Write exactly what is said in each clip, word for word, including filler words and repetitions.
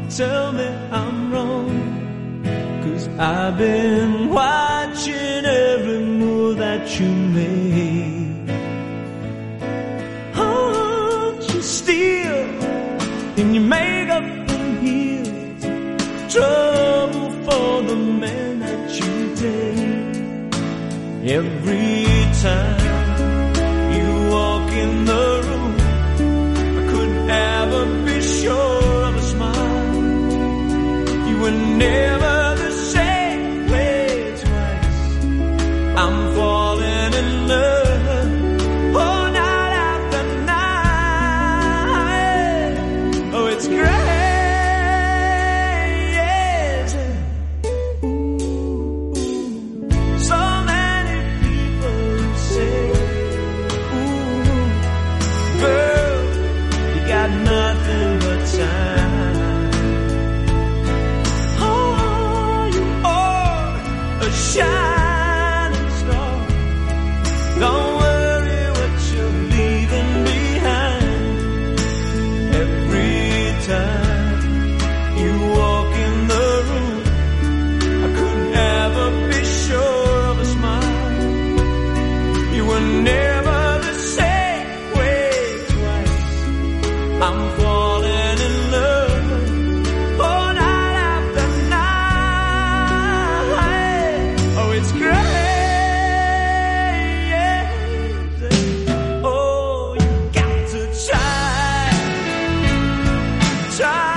tell me I'm wrong, 'cause I've been watching every move that you made. Aren't you still in your makeup and heels, trouble for the man that you date? Every time you walk in the room, I couldn't ever be sure of a smile. You were never the same way twice. I'm falling in love. Oh, night after night. Oh, it's great. Yes. Ooh, so many people say, ooh, girl, you got nothing but time. Oh, you are a shining star. Don't worry what you're leaving behind. Every time you walk in the room, I couldn't ever be sure of a smile. You were never the same way twice. I'm falling in love. Oh, night after night. Oh, it's great. Yes. Oh, you got to try. Try.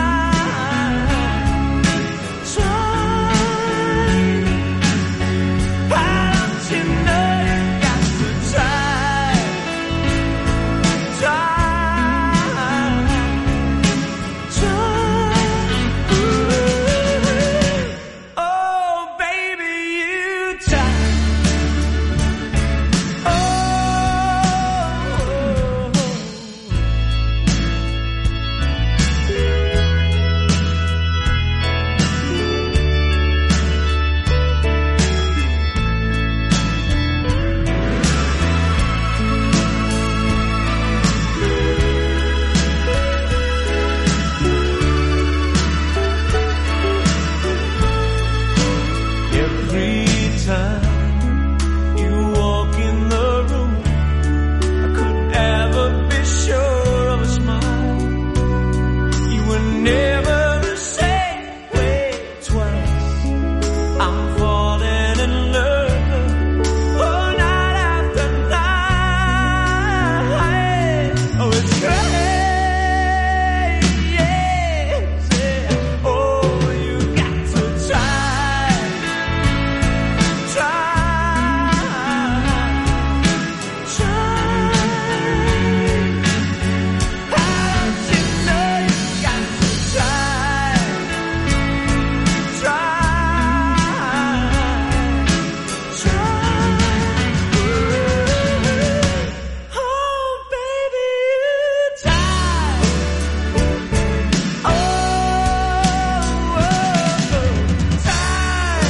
Try. Why don't you know you got to try? Try. Try. Oh, baby, you try. Oh. Every time you walk in the room, I couldn't ever be sure of a smile. You were never the same way twice. I'm falling in love. Oh, night after night. Oh, it's great. Yes. Oh, you got to try. Try. Try. How don't you know you got to try? Try. Try. Oh, baby, you try. Oh, oh, try.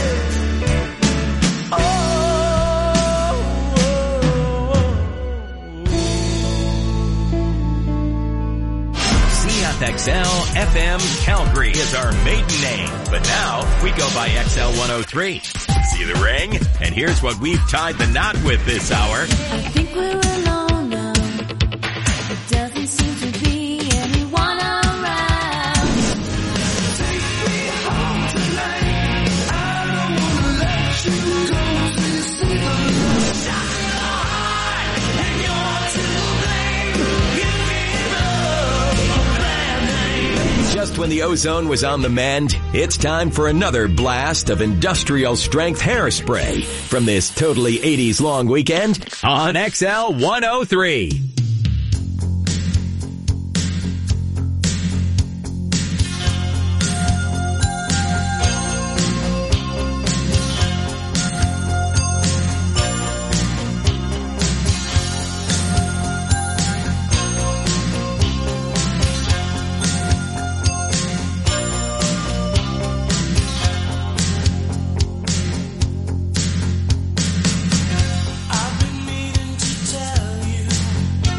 C F X L F M Calgary is our maiden name, but now we go by X L one oh three. See the ring? And here's what we've tied the knot with this hour. I think we're alone now. There doesn't seem to be anyone around. Take me home tonight. I don't wanna let you go this season. Shine your heart and you're to blame. Give me love, a bad name. Just when the ozone was on the mend, it's time for another blast of industrial strength hairspray from this totally eighties long weekend on X L one oh three. I've been meaning to tell you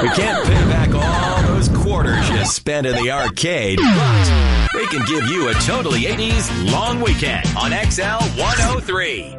can't pay back all those quarters you spent in the arcade, but they can give you a totally eighties long weekend on X L one oh three.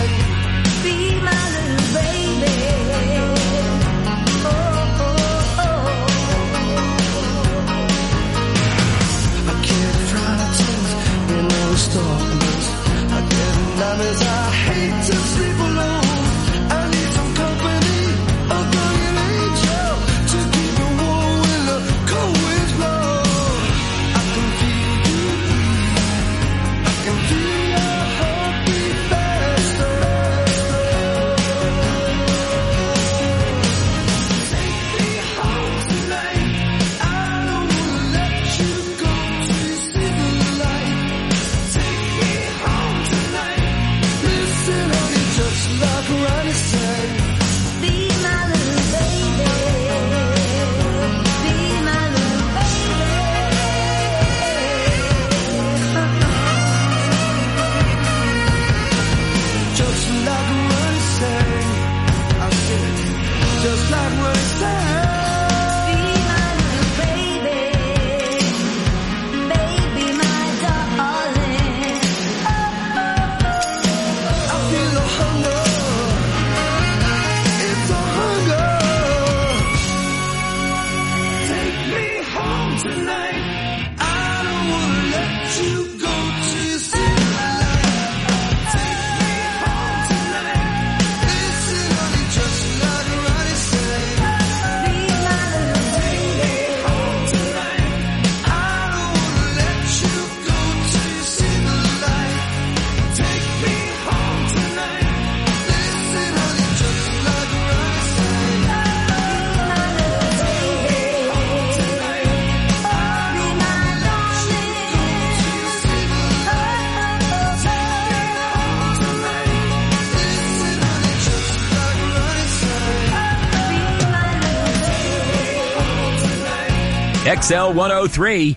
Be my little baby. Oh, oh, oh. X L one oh three.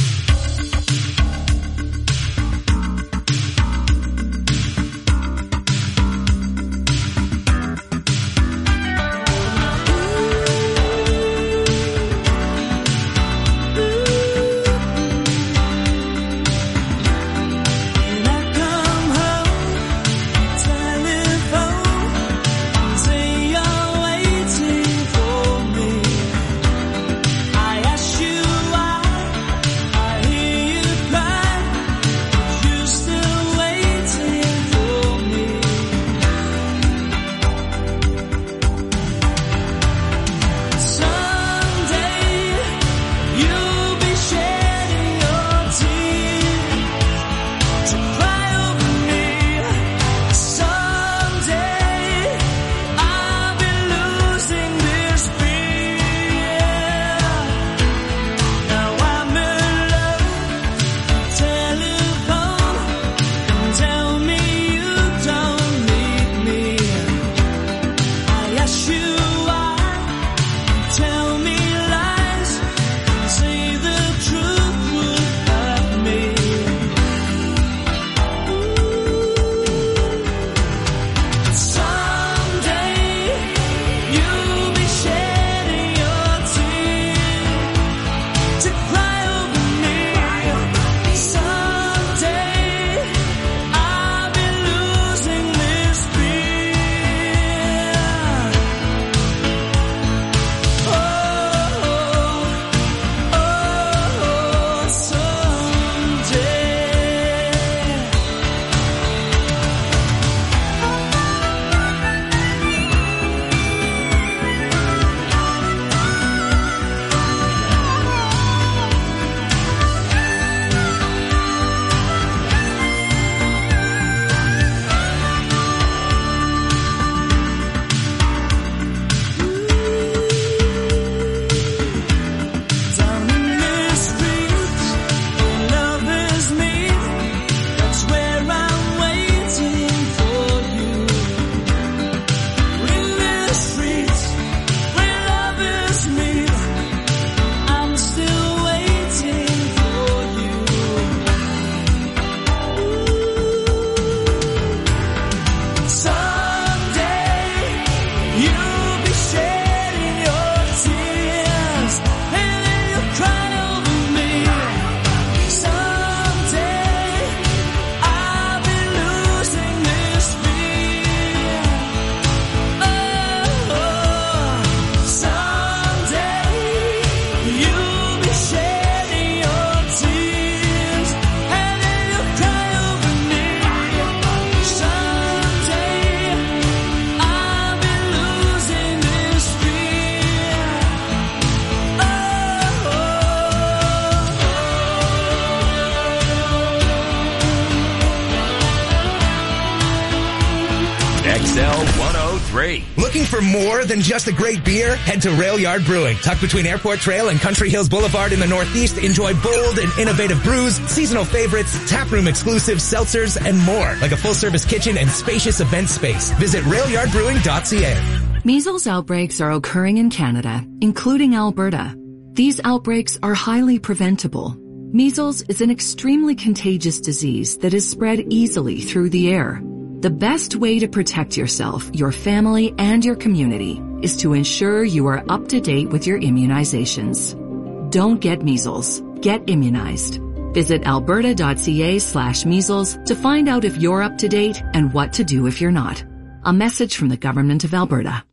X L one oh three. Looking for more than just a great beer? Head to Rail Yard Brewing. Tucked between Airport Trail and Country Hills Boulevard in the Northeast, enjoy bold and innovative brews, seasonal favorites, taproom exclusives, seltzers, and more. Like a full-service kitchen and spacious event space. Visit rail yard brewing dot c a. Measles outbreaks are occurring in Canada, including Alberta. These outbreaks are highly preventable. Measles is an extremely contagious disease that is spread easily through the air. The best way to protect yourself, your family, and your community is to ensure you are up to date with your immunizations. Don't get measles. Get immunized. Visit alberta dot c a slash measles to find out if you're up to date and what to do if you're not. A message from the Government of Alberta.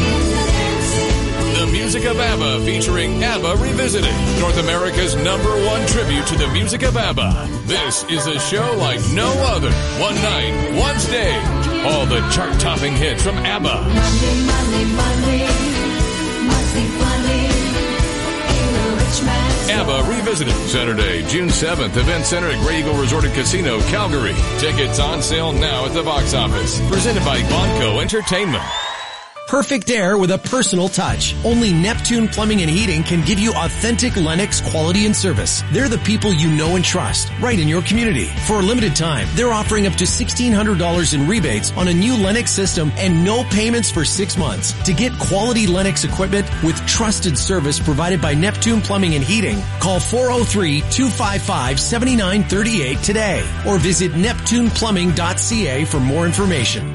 The music of ABBA featuring ABBA Revisited, North America's number one tribute to the music of ABBA. This is a show like no other. One night, one stage. All the chart-topping hits from ABBA. Monday, Monday, Monday, must be funny. Ain't a rich man's ABBA Revisited, Saturday, June seventh, Event Center at Grey Eagle Resort and Casino, Calgary. Tickets on sale now at the box office. Presented by Bonco Entertainment. Perfect air with a personal touch. Only Neptune Plumbing and Heating can give you authentic Lennox quality and service. They're the people you know and trust, right in your community. For a limited time, they're offering up to sixteen hundred dollars in rebates on a new Lennox system and no payments for six months. To get quality Lennox equipment with trusted service provided by Neptune Plumbing and Heating, call four oh three, two five five, seven nine three eight today or visit neptune plumbing dot c a for more information.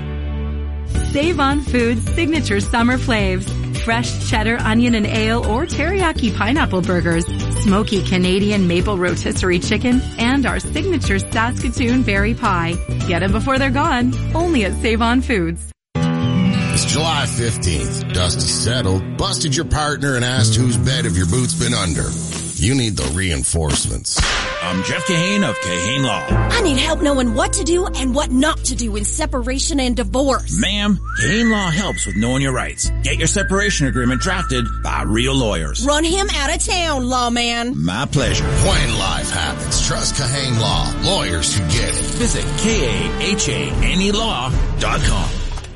Save on Foods signature summer flavs. Fresh cheddar, onion and ale or teriyaki pineapple burgers, smoky Canadian maple rotisserie chicken, and our signature Saskatoon berry pie. Get them before they're gone. Only at Save on Foods. It's July fifteenth. Dust has settled, busted your partner, and asked whose bed have your boots been under. You need the reinforcements. I'm Jeff Kahane of Kahane Law. I need help knowing what to do and what not to do in separation and divorce. Ma'am, Kahane Law helps with knowing your rights. Get your separation agreement drafted by real lawyers. Run him out of town, lawman. My pleasure. When life happens, trust Kahane Law. Lawyers who get it. Visit K A H A N E law dot com.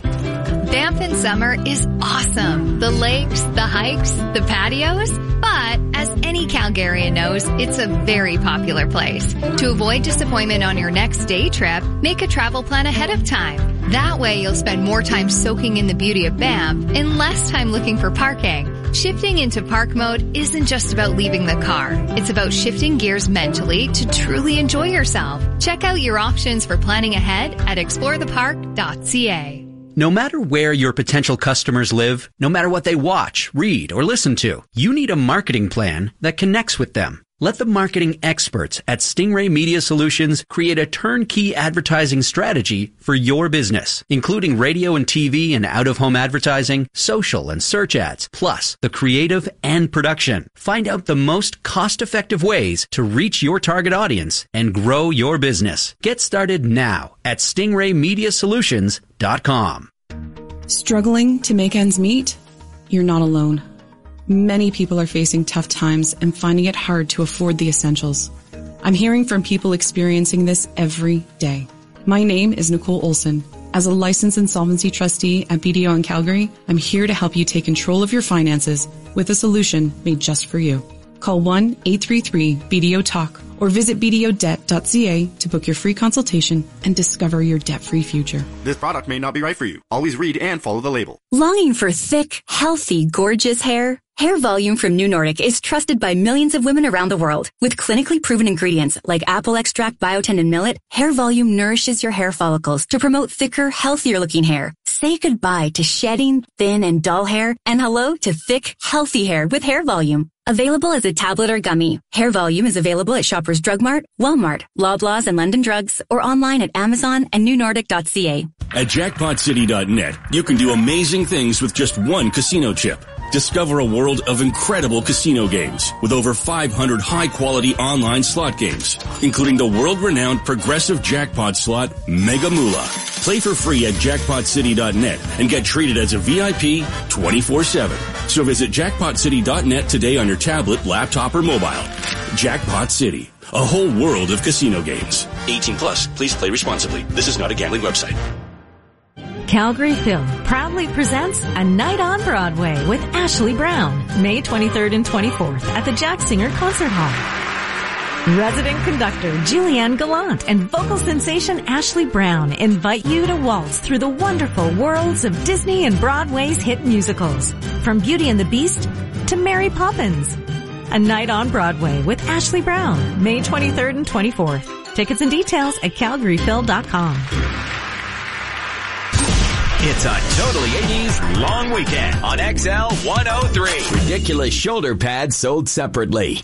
Banff in summer is awesome. The lakes, the hikes, the patios. But as any Calgarian knows, it's a very popular place. To avoid disappointment on your next day trip, make a travel plan ahead of time. That way you'll spend more time soaking in the beauty of Banff and less time looking for parking. Shifting into park mode isn't just about leaving the car. It's about shifting gears mentally to truly enjoy yourself. Check out your options for planning ahead at explore the park dot c a. No matter where your potential customers live, no matter what they watch, read, or listen to, you need a marketing plan that connects with them. Let the marketing experts at Stingray Media Solutions create a turnkey advertising strategy for your business, including radio and T V and out-of-home advertising, social and search ads, plus the creative and production. Find out the most cost-effective ways to reach your target audience and grow your business. Get started now at stingray media solutions dot com. Struggling to make ends meet? You're not alone. Many people are facing tough times and finding it hard to afford the essentials. I'm hearing from people experiencing this every day. My name is Nicole Olson. As a licensed insolvency trustee at B D O in Calgary, I'm here to help you take control of your finances with a solution made just for you. Call one eight three three B D O talk or visit b d o debt dot c a to book your free consultation and discover your debt-free future. This product may not be right for you. Always read and follow the label. Longing for thick, healthy, gorgeous hair? Hair Volume from New Nordic is trusted by millions of women around the world. With clinically proven ingredients like apple extract, biotin, and millet, Hair Volume nourishes your hair follicles to promote thicker, healthier-looking hair. Say goodbye to shedding, thin, and dull hair, and hello to thick, healthy hair with Hair Volume. Available as a tablet or gummy, Hair Volume is available at Shoppers Drug Mart, Walmart, Loblaws, and London Drugs, or online at Amazon and new nordic dot c a. At jackpot city dot net, you can do amazing things with just one casino chip. Discover a world of incredible casino games with over five hundred high-quality online slot games, including the world-renowned progressive jackpot slot Mega Moolah. Play for free at jackpot city dot net and get treated as a V I P twenty-four seven. So visit jackpot city dot net today on your tablet, laptop, or mobile. Jackpot City, a whole world of casino games. eighteen plus, please play responsibly. This is not a gambling website. Calgary Film proudly presents A Night on Broadway with Ashley Brown, May twenty-third and twenty-fourth at the Jack Singer Concert Hall. Resident conductor Julianne Gallant and vocal sensation Ashley Brown invite you to waltz through the wonderful worlds of Disney and Broadway's hit musicals, from Beauty and the Beast to Mary Poppins. A Night on Broadway with Ashley Brown, May twenty-third and twenty-fourth. Tickets and details at calgary phil dot com. It's a totally eighties long weekend on X L one oh three. Ridiculous shoulder pads sold separately.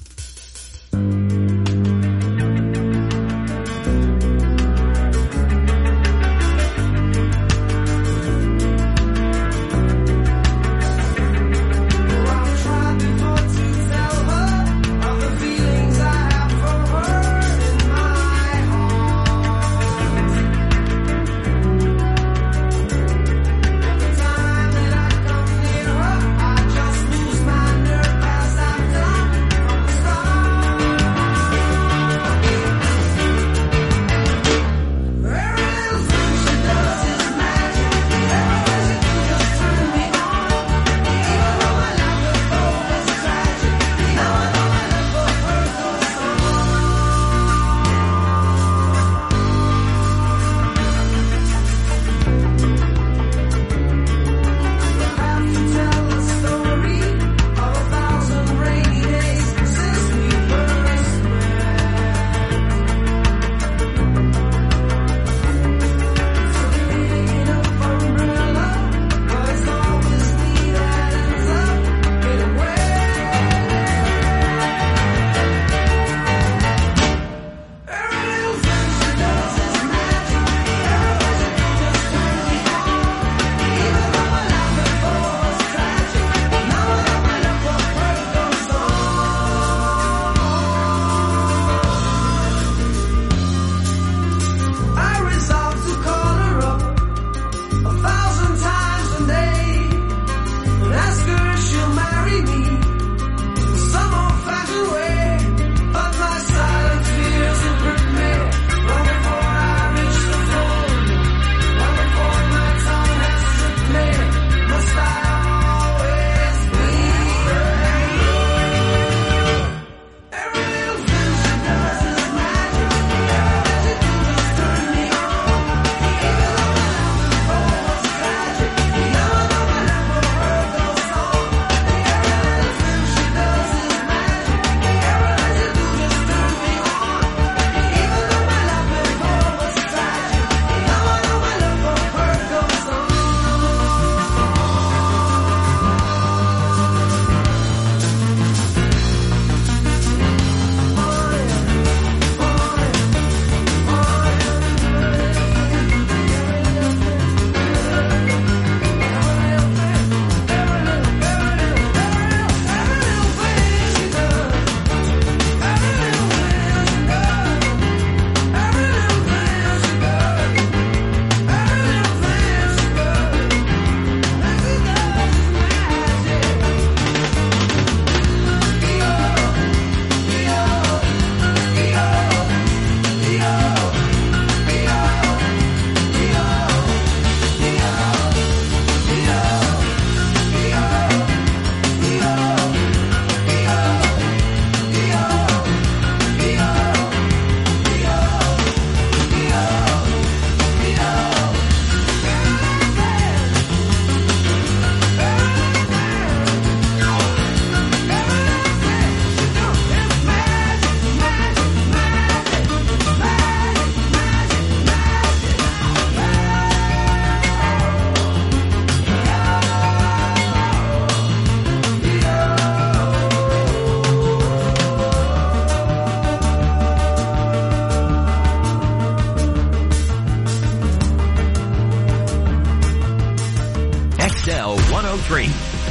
three.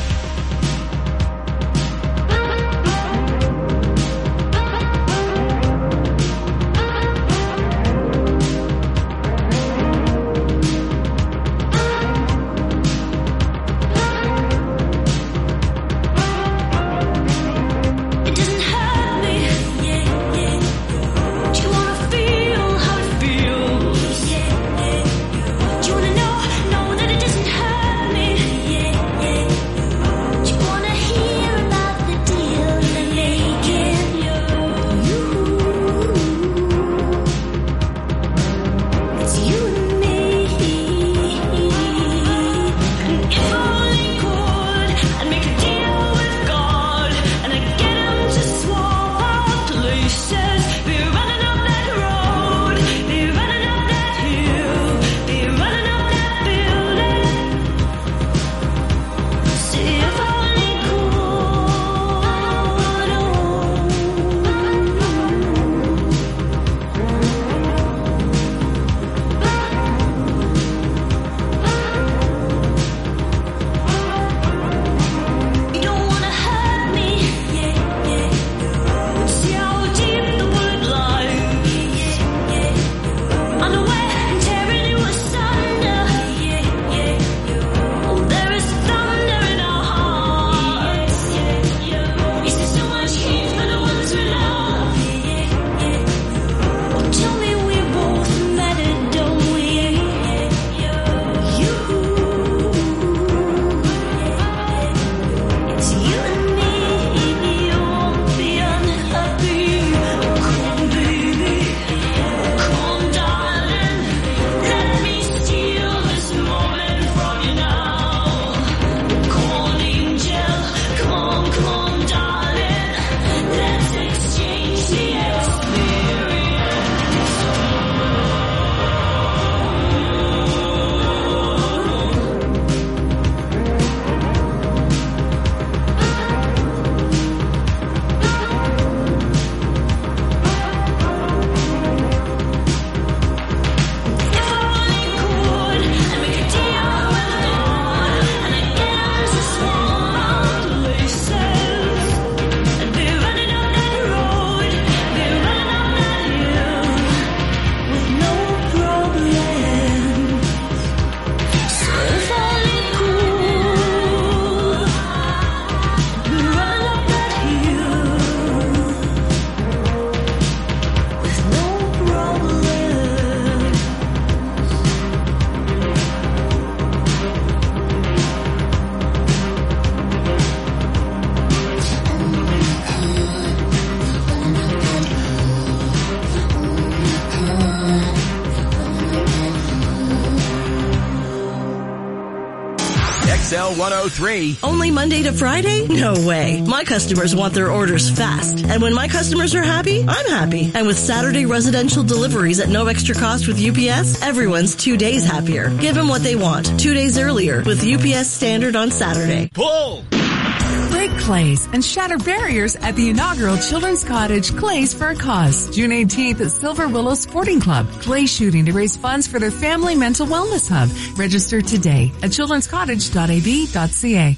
X L one oh three. Only Monday to Friday? No way. My customers want their orders fast. And when my customers are happy, I'm happy. And with Saturday residential deliveries at no extra cost with U P S, everyone's two days happier. Give them what they want, two days earlier with U P S Standard on Saturday. Pull! Break clays and shatter barriers at the inaugural Children's Cottage Clays for a Cause. June eighteenth at Silver Willow Sporting Club. Clay shooting to raise funds for their family mental wellness hub. Register today at children's cottage dot a b dot c a.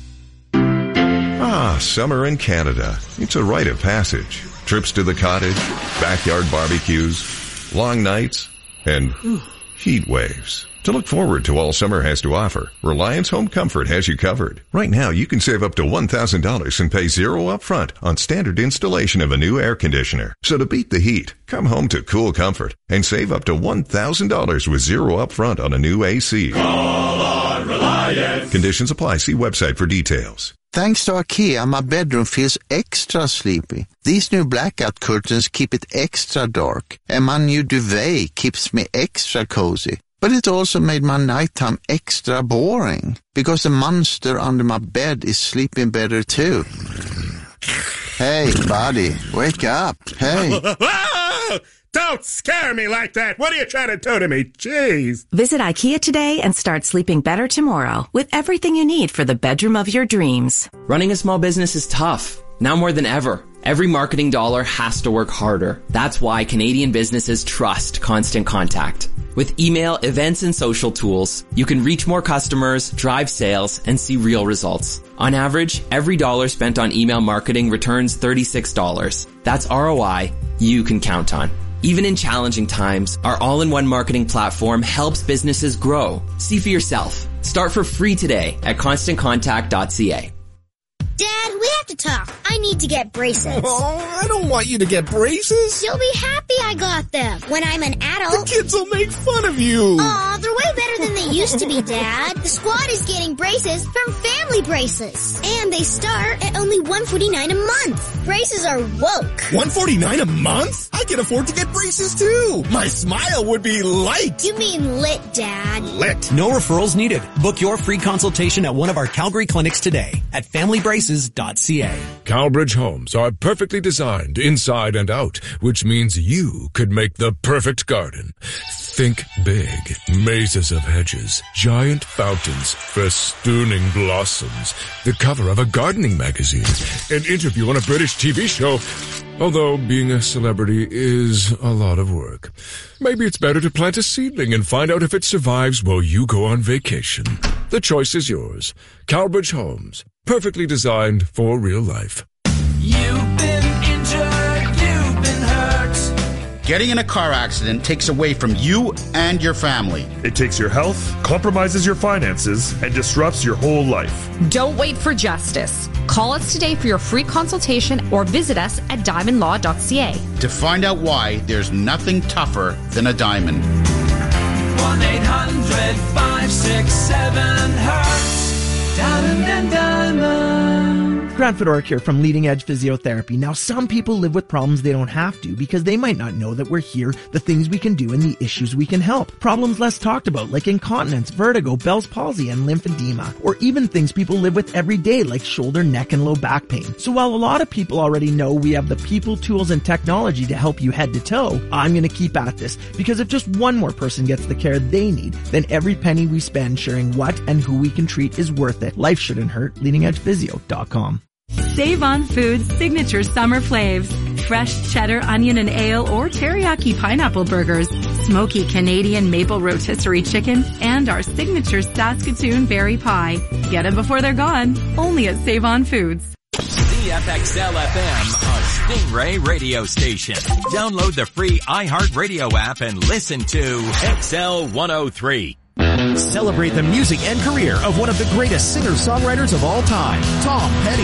Ah, summer in Canada. It's a rite of passage. Trips to the cottage, backyard barbecues, long nights, and heat waves. To look forward to all summer has to offer, Reliance Home Comfort has you covered. Right now, you can save up to one thousand dollars and pay zero up front on standard installation of a new air conditioner. So to beat the heat, come home to cool comfort and save up to one thousand dollars with zero up front on a new A C. Call on Reliance. Conditions apply. See website for details. Thanks to IKEA, my bedroom feels extra sleepy. These new blackout curtains keep it extra dark, and my new duvet keeps me extra cozy. But it also made my nighttime extra boring, because the monster under my bed is sleeping better too. Hey, buddy, wake up. Hey. Don't scare me like that. What are you trying to do to me? Jeez. Visit IKEA today and start sleeping better tomorrow with everything you need for the bedroom of your dreams. Running a small business is tough, now more than ever. Every marketing dollar has to work harder. That's why Canadian businesses trust Constant Contact. With email, events, and social tools, you can reach more customers, drive sales, and see real results. On average, every dollar spent on email marketing returns thirty-six dollars. That's R O I you can count on. Even in challenging times, our all-in-one marketing platform helps businesses grow. See for yourself. Start for free today at constant contact dot c a. Dad, we have to talk. I need to get braces. Oh, I don't want you to get braces. You'll be happy I got them. When I'm an adult, the kids will make fun of you. Aw, they're way better than they used to be, Dad. The squad is getting braces from Family Braces. And they start at only one hundred forty-nine dollars a month. Braces are woke. one hundred forty-nine dollars a month? I can afford to get braces too. My smile would be light. You mean lit, Dad. Lit. No referrals needed. Book your free consultation at one of our Calgary clinics today at family braces dot c a. Calbridge homes are perfectly designed inside and out, which means you could make the perfect garden. Think big. Mazes of hedges, giant fountains, festooning blossoms, the cover of a gardening magazine, an interview on a British T V show. Although being a celebrity is a lot of work. Maybe it's better to plant a seedling and find out if it survives while you go on vacation. The choice is yours. Calbridge Homes. Perfectly designed for real life. You've been injured, you've been hurt. Getting in a car accident takes away from you and your family. It takes your health, compromises your finances, and disrupts your whole life. Don't wait for justice. Call us today for your free consultation or visit us at diamond law dot c a. To find out why there's nothing tougher than a diamond. one eight hundred five six seven hurts. Diamond and Diamond. Grant Fedoruk here from Leading Edge Physiotherapy. Now, some people live with problems they don't have to because they might not know that we're here, the things we can do, and the issues we can help. Problems less talked about like incontinence, vertigo, Bell's palsy, and lymphedema. Or even things people live with every day like shoulder, neck, and low back pain. So while a lot of people already know we have the people, tools, and technology to help you head to toe, I'm going to keep at this because if just one more person gets the care they need, then every penny we spend sharing what and who we can treat is worth it. Life shouldn't hurt. leading edge physio dot com. Save on Foods signature summer flavs. Fresh cheddar, onion, and ale or teriyaki pineapple burgers. Smoky Canadian maple rotisserie chicken. And our signature Saskatoon berry pie. Get them before they're gone. Only at Save on Foods. C F X L F M, a Stingray radio station. Download the free iHeartRadio app and listen to X L one oh three. Celebrate the music and career of one of the greatest singer-songwriters of all time, Tom Petty.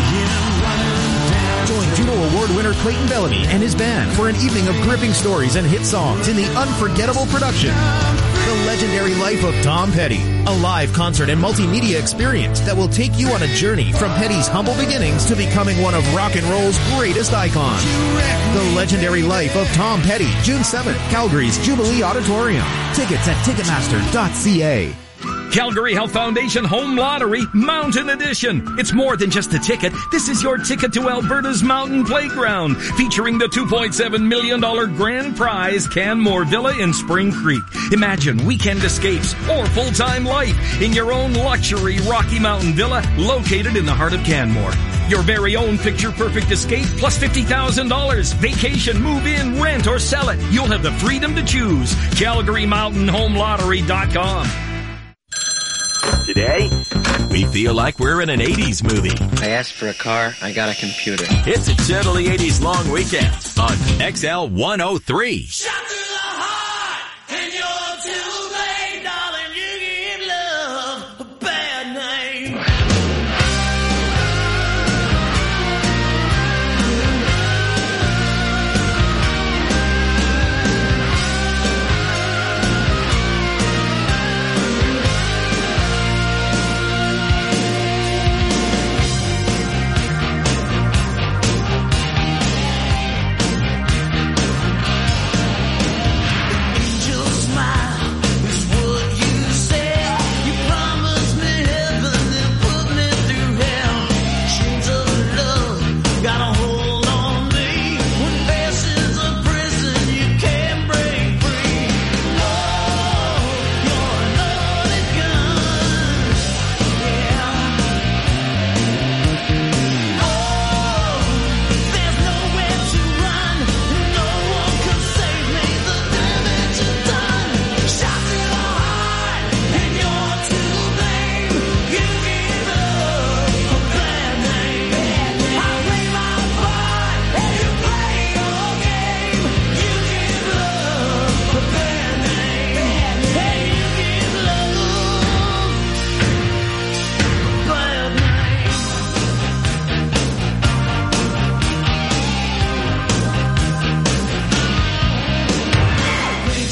Join Juno Award winner Clayton Bellamy and his band for an evening of gripping stories and hit songs in the unforgettable production, The Legendary Life of Tom Petty, a live concert and multimedia experience that will take you on a journey from Petty's humble beginnings to becoming one of rock and roll's greatest icons. The Legendary Life of Tom Petty, June seventh, Calgary's Jubilee Auditorium. Tickets at ticketmaster dot c a. Calgary Health Foundation Home Lottery Mountain Edition. It's more than just a ticket. This is your ticket to Alberta's Mountain Playground, featuring the two point seven million dollars grand prize Canmore Villa in Spring Creek. Imagine weekend escapes or full-time life in your own luxury Rocky Mountain Villa located in the heart of Canmore. Your very own picture-perfect escape plus fifty thousand dollars. Vacation, move in, rent, or sell it. You'll have the freedom to choose. Calgary Mountain Home Lottery dot com. Today, we feel like we're in an eighties movie. I asked for a car, I got a computer. It's a totally eighties long weekend on X L one oh three. Shot to the heart, and you're too late, darling. You give love a bad name.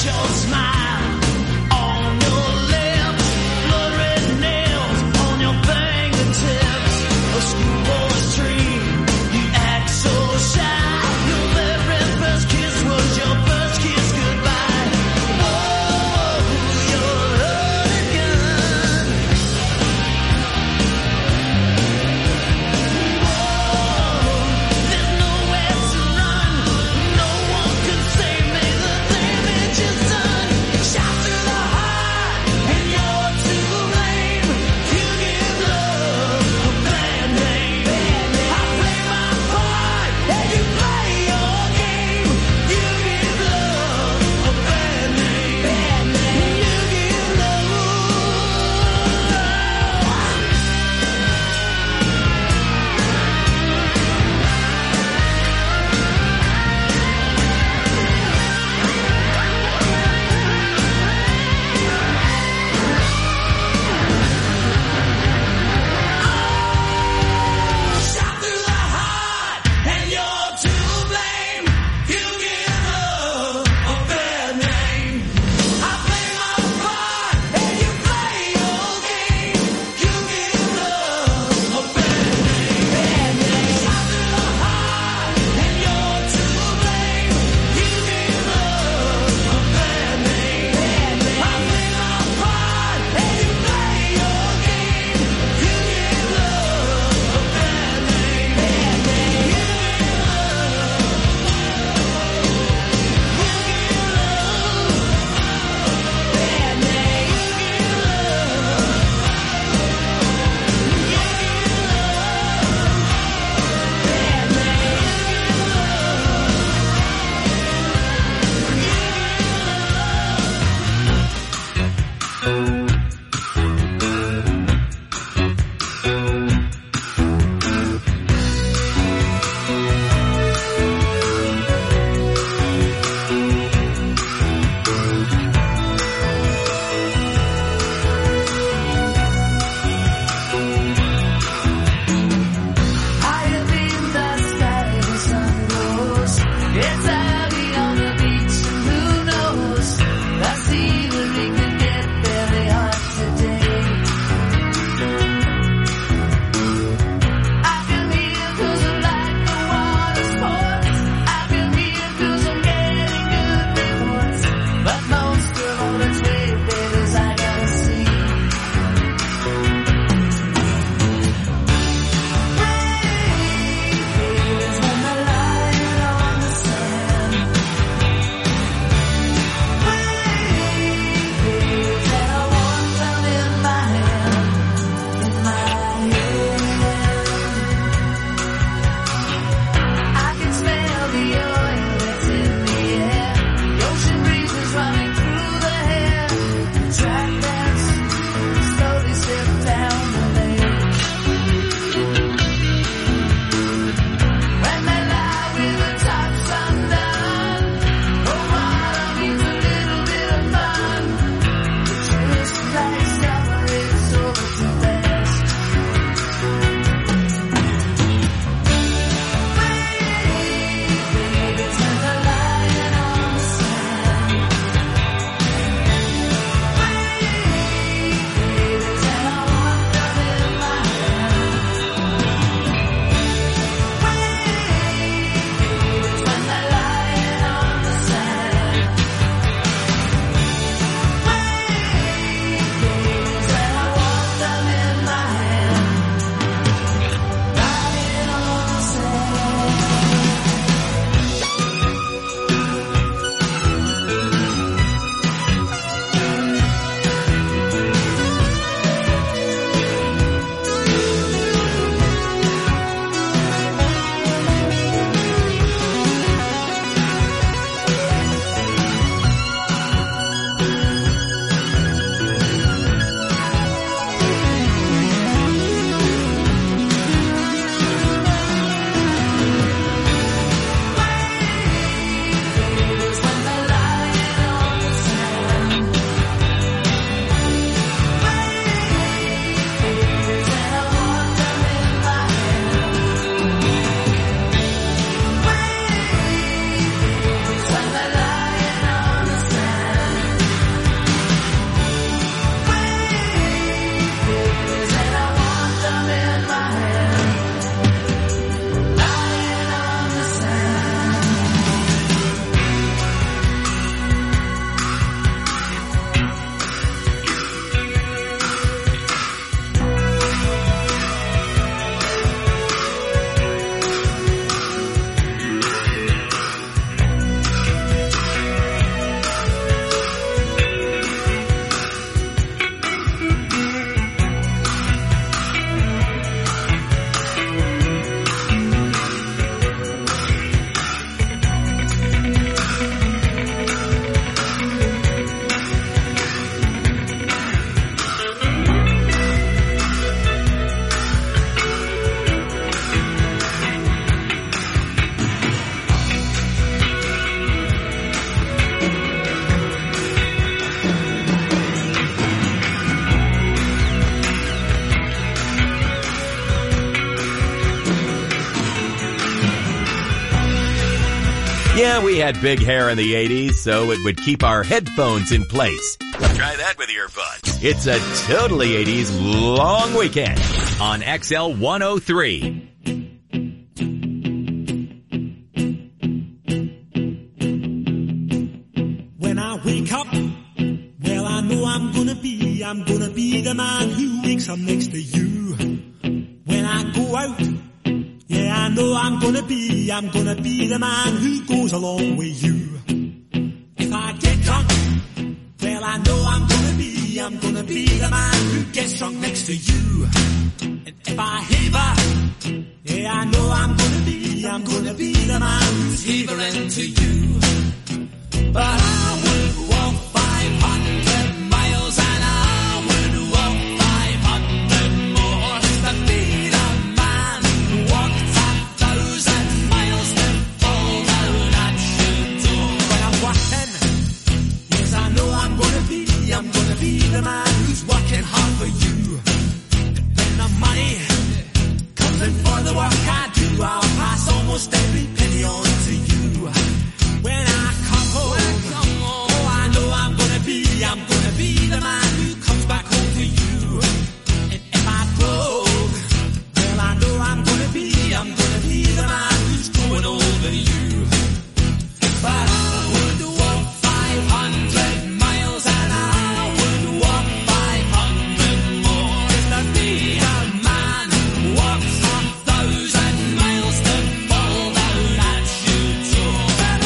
your smile on your lips, blood red nails on your fingertips, a schoolboy's dream. You act so shy. Your very first kiss was your first kiss goodbye. Oh, you're a gun. There's nowhere to run. No one can save me. The damage is done. Yeah, we had big hair in the eighties, so it would keep our headphones in place. Try that with earbuds. It's a totally eighties long weekend on X L one oh three. When I wake up, well, I know I'm gonna be, I'm gonna be the man who wakes up next to you. When I go out, yeah, I know I'm gonna be, I'm gonna be the man who goes along with you. If I get drunk, well, I know I'm gonna be, I'm gonna be the man who gets drunk next to you. And if I haver, yeah, I know I'm gonna be, I'm gonna be the man who's havering to you. But I would walk five hundred miles and I would walk five hundred more to be the man who walked a thousand miles to fall down at your door. When I'm walking, yes, I know I'm gonna be, I'm gonna be the man who's working hard for you. And when the money comes in for the work I do, I'll pass almost every penny on to you. When I come home, oh, I know I'm gonna be, I'm gonna be the man who comes back home to you. And if I broke, well, I know I'm gonna be, I'm gonna be the man who's going over you. But I would walk five hundred miles and I would walk five hundred more to be the man who walks a thousand miles to fall down at your door.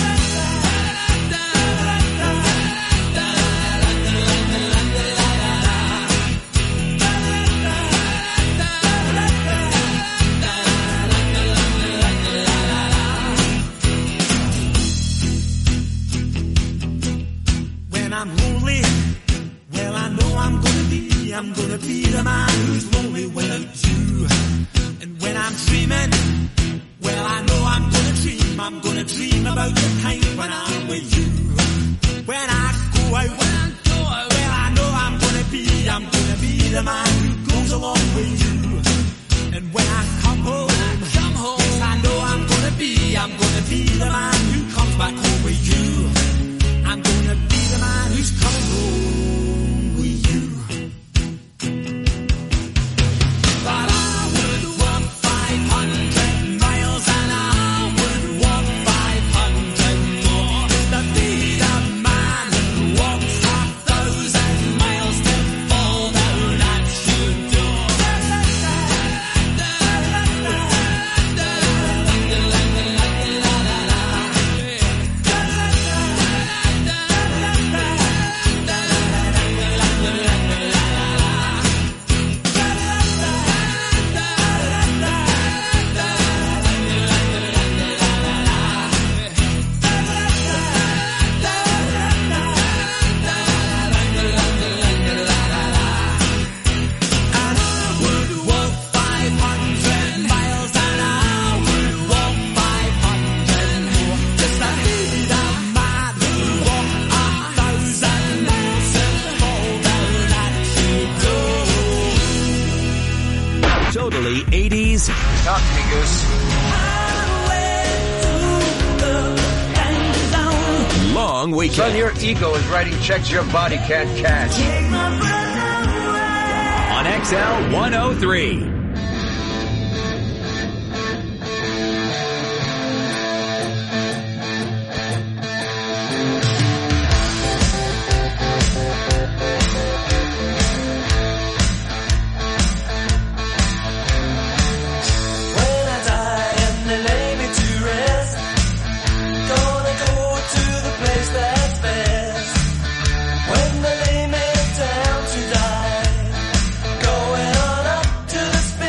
When I'm lonely, well, I know I'm gonna be, I'm gonna be the man who's lonely without you. And when I'm dreaming, well, I know I'm gonna dream, I'm gonna dream about the time when I'm with you. When I go out, when I go out, well, I know I'm gonna be, I'm gonna be the man who goes along with you. And when I come home, when I come home, yes, I know I'm gonna be, I'm gonna be the man who comes back home with you. I'm gonna be the man who's coming home with you. But I would walk five hundred miles and I would walk five hundred more to be the man who walks a thousand miles to fall down at your door. Totally eighties. Talk to me, Goose. Long weekend. Son, your ego is writing checks your body can't cash. On X L one oh three. When they lay me down to die, going on up to the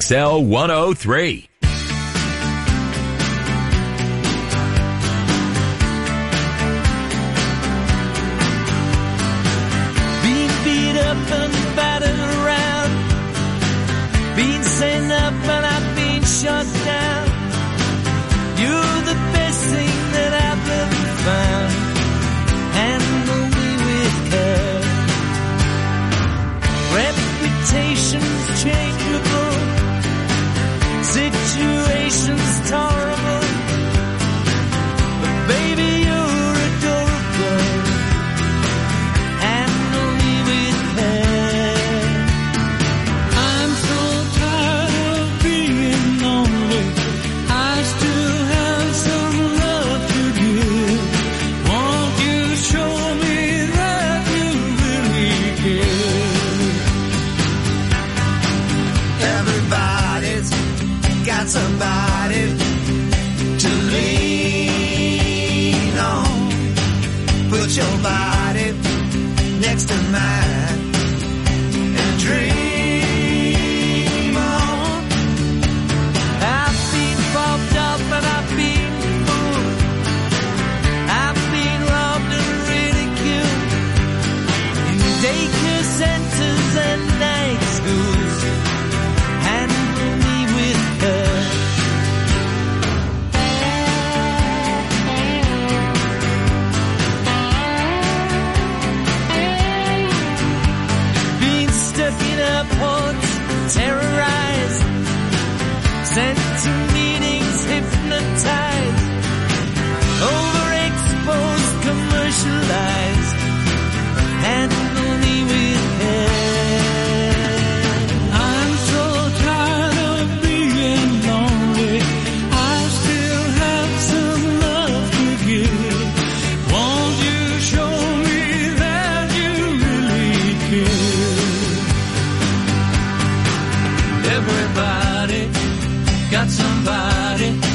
X L one oh three. Being beat up and battered around, being sent up and I've been shut down. You're the best thing that I've ever found. Handle me with care. Reputation's changeable, situation's tolerable, but baby you're adorable. Handle me with care. I'm so tired of being lonely. I still have some love to give. Won't you show me that you really care? Everybody's got somebody to lean on. Put your body next to mine and dream on. I've been bobbed up and I've been fooled. I've been robbed and ridiculed in daycare centers and night schools. Handle me with care. Been stuck in airports, terrorized, sent to meetings, hypnotized, overexposed, commercialized. Handle me with care. I'm so tired of being lonely. I still have some love to give. Won't you show me that you really care? Everybody got somebody